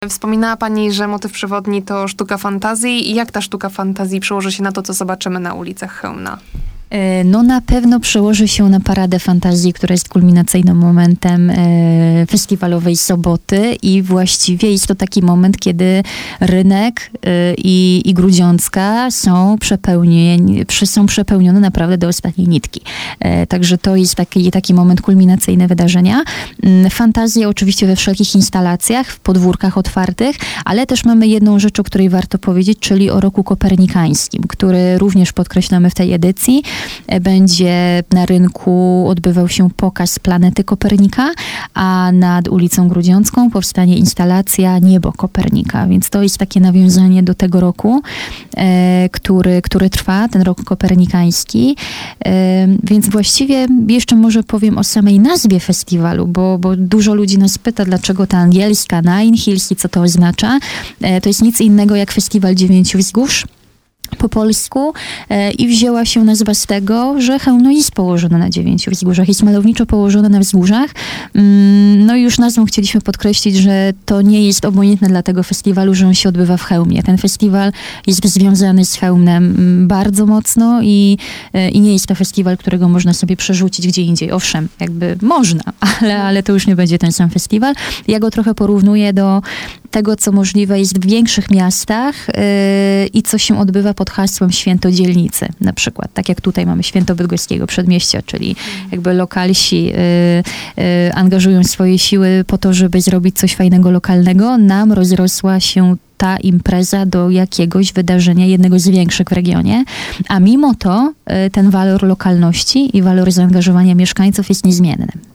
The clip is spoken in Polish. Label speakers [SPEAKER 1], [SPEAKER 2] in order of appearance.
[SPEAKER 1] Wspominała Pani, że motyw przewodni to sztuka fantazji. I jak ta sztuka fantazji przełoży się na to, co zobaczymy na ulicach Chełmna?
[SPEAKER 2] No na pewno przełoży się na Paradę Fantazji, która jest kulminacyjnym momentem festiwalowej soboty i właściwie jest to taki moment, kiedy rynek i Grudziącka są przepełnione naprawdę do ostatniej nitki. Także to jest taki moment kulminacyjny wydarzenia. Fantazje oczywiście we wszelkich instalacjach, w podwórkach otwartych, ale też mamy jedną rzecz, o której warto powiedzieć, czyli o roku kopernikańskim, który również podkreślamy w tej edycji. Będzie na rynku odbywał się pokaz planety Kopernika, a nad ulicą Grudziącką powstanie instalacja Niebo Kopernika. Więc to jest takie nawiązanie do tego roku, który trwa, ten rok kopernikański. Więc właściwie jeszcze może powiem o samej nazwie festiwalu, bo dużo ludzi nas pyta, dlaczego ta angielska Nine Hills i co to oznacza. To jest nic innego jak Festiwal Dziewięciu Wzgórz po polsku i wzięła się nazwa z tego, że Chełmno jest położone na 9 wzgórzach, jest malowniczo położone na wzgórzach. No i już nazwą chcieliśmy podkreślić, że to nie jest obojętne dla tego festiwalu, że on się odbywa w Chełmie. Ten festiwal jest związany z Chełmnem bardzo mocno i nie jest to festiwal, którego można sobie przerzucić gdzie indziej. Owszem, jakby można, ale to już nie będzie ten sam festiwal. Ja go trochę porównuję do tego, co możliwe jest w większych miastach i co się odbywa pod hasłem Święto Dzielnicy na przykład. Tak jak tutaj mamy Święto Bydgoskiego Przedmieścia, czyli jakby lokalsi angażują swoje siły po to, żeby zrobić coś fajnego lokalnego. Nam rozrosła się ta impreza do jakiegoś wydarzenia, jednego z większych w regionie, a mimo to ten walor lokalności i walor zaangażowania mieszkańców jest niezmienny.